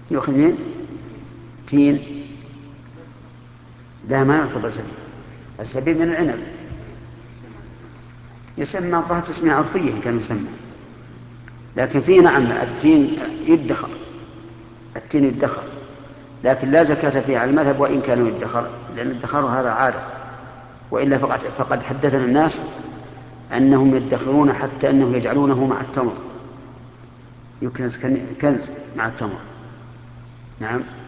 يؤخذ من تين؟ لا، ما يعتبر زبيب. الزبيب من العنب، يسمى ظهر تسمية عرفية إن كان يسمى. لكن فيه نعم التين يدخر، التين يدخر، لكن لا زكاة فيه على المذهب وإن كانوا يدخر، لأن الدخار هذا عارض. وإلا فقد حدثنا الناس أنهم يدخرون حتى أنهم يجعلونه مع التمر، يكنز كنز مع التمر. نعم.